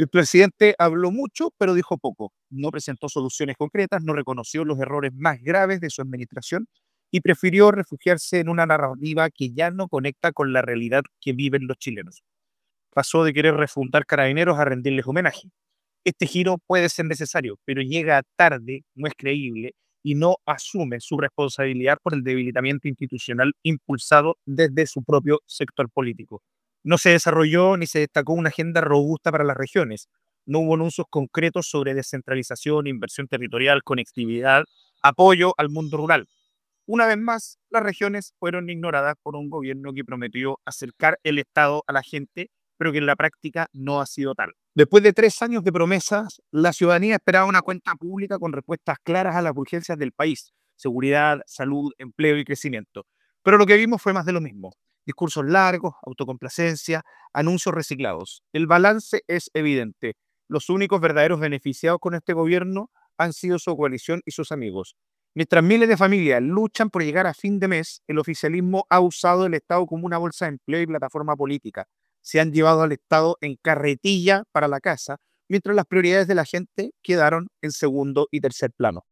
El presidente habló mucho, pero dijo poco. No presentó soluciones concretas, no reconoció los errores más graves de su administración y prefirió refugiarse en una narrativa que ya no conecta con la realidad que viven los chilenos. Pasó de querer refundar Carabineros a rendirles homenaje. Este giro puede ser necesario, pero llega tarde, no es creíble y no asume su responsabilidad por el debilitamiento institucional impulsado desde su propio sector político. No se desarrolló ni se destacó una agenda robusta para las regiones. No hubo anuncios concretos sobre descentralización, inversión territorial, conectividad, apoyo al mundo rural. Una vez más, las regiones fueron ignoradas por un gobierno que prometió acercar el Estado a la gente, pero que en la práctica no ha sido tal. Después de 3 años de promesas, la ciudadanía esperaba una cuenta pública con respuestas claras a las urgencias del país: seguridad, salud, empleo y crecimiento. Pero lo que vimos fue más de lo mismo: discursos largos, autocomplacencia, anuncios reciclados. El balance es evidente. Los únicos verdaderos beneficiados con este gobierno han sido su coalición y sus amigos. Mientras miles de familias luchan por llegar a fin de mes, el oficialismo ha usado el Estado como una bolsa de empleo y plataforma política. Se han llevado al Estado en carretilla para la casa, mientras las prioridades de la gente quedaron en segundo y tercer plano.